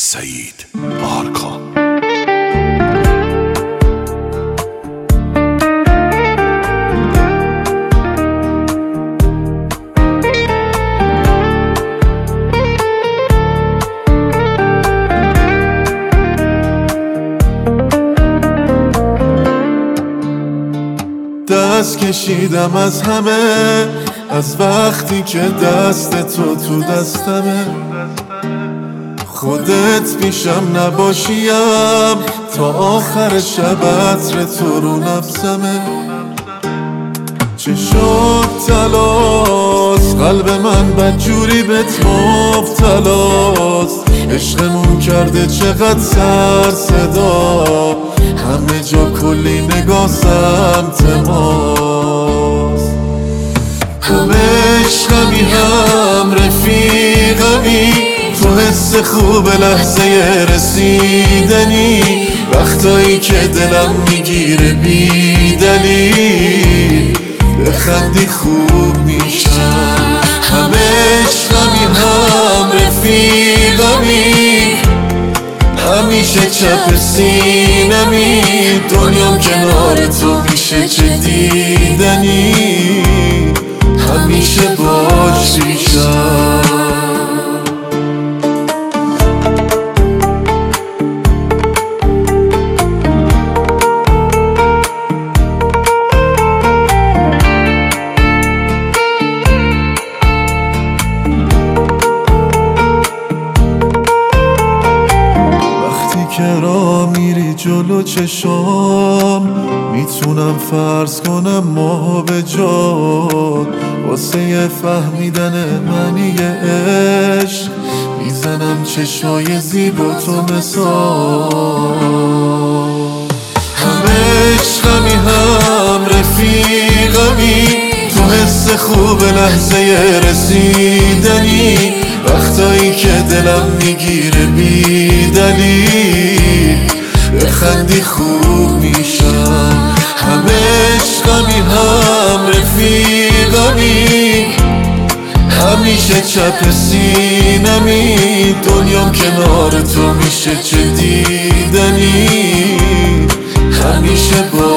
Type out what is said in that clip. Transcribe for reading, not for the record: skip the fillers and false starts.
سعید آرکان. دست کشیدم از همه، از وقتی که دست تو دستمه. خودت پیشم نباشیم تا آخر شب عطر تو رو نفسمه. چشات تلاست، قلب من بدجوری بهت مبتلاست. عشقمون کرده چقدر سر صدا، همه جا کلی نگاه سمت ماست. هم عشقمی هم رفیقمی، تو حس خوب لحظه رسیدنی. وقتایی که دلم میگیره بی دلیل، بخندی خوب میشم. هم عشقمی هم رفیقمی، همیشه چپ سینمی. دنیام کنار تو میشه چه دیدنی، همیشه باش میشم. که را میری جلو چشام، میتونم فرض کنم ما به جاد. واسه فهمیدن معنی عشق، میزنم چشای زیبا تو مثال. هم عشقمی هم رفیقمی، تو حس خوب لحظه رسیدنی. وقتایی که دلم میگیره بی دلیل، بخندی خوب میشم. هم عشقمی هم رفیقمی، همیشه چپ سینمی. دنیام کنار تو میشه چه دیدنی، همیشه با